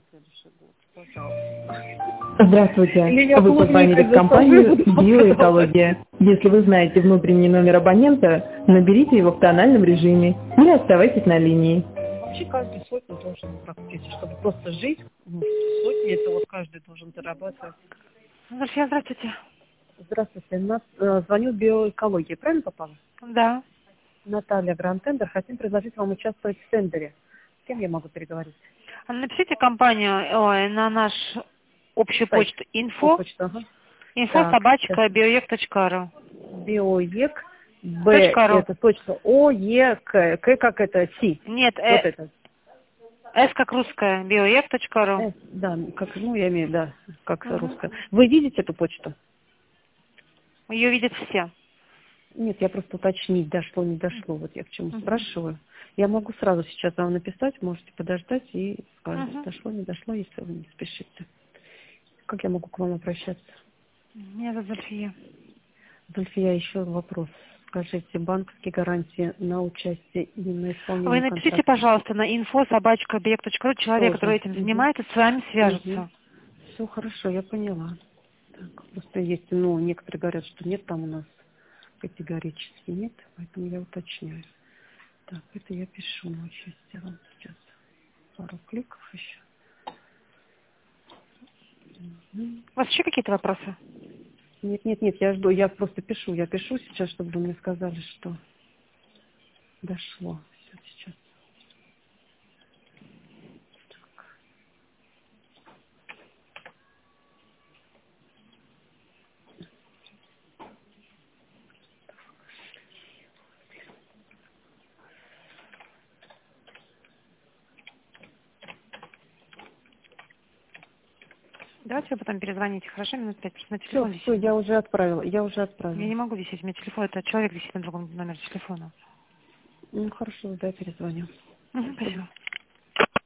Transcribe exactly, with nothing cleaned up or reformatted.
следующий год. Пожалуйста. Здравствуйте. Вы позвонили в компанию «Биоэкология». Если вы знаете внутренний номер абонента, наберите его в тональном режиме или оставайтесь на линии. Вообще каждый сотню должен практически, чтобы просто жить, ну, сотни, это вот каждый должен зарабатывать. Зульфия, здравствуйте. Здравствуйте, нас э, звоню «Биоэкология», правильно попала? Да. Наталья, Гранд-тендер, хотим предложить вам участвовать в тендере. С кем я могу переговорить? Напишите компанию ой, на наш общую Сайт. почту info, Почта, ага. info Так, собачка биоек точка ру. Биоек, Б, Точка ру. это точка, О, Е, К, К как это, Си. Нет, Вот э, это. С как русская, биоек точка ру. Э, да, как, ну, я имею, да, как Угу. русская. Вы видите эту почту? Ее видят все. Нет, я просто уточнить, дошло, не дошло. Вот я к чему Угу. спрашиваю. Я могу сразу сейчас вам написать, можете подождать и сказать, Угу. дошло, не дошло, если вы не спешите. Как я могу к вам обращаться? Меня зовут Зульфия. Зульфия, еще вопрос. Скажите, банковские гарантии на участие и на исполнение Вы напишите, контракта? пожалуйста, на info собачка биоек точка ру. Человек, Тоже. который этим Угу. занимается, с вами свяжется. Угу. Все хорошо, я поняла. Так, просто есть, ну, некоторые говорят, что нет там у нас категорически нет, поэтому я уточняю. Так, это я пишу на участие вам сейчас. Пару кликов еще. Мгм. У вас еще какие-то вопросы? Нет, нет, нет, я жду, я просто пишу, я пишу сейчас, чтобы вы мне сказали, что дошло. Все, сейчас. Давайте вы потом перезвоните, хорошо, минут пять, просто на Все, телефон все, висит. я уже отправила, я уже Я отправила. не могу висеть, у меня телефон, это человек висит на другом номере телефона. Ну, хорошо, да, перезвоню. Угу, Спасибо. спасибо.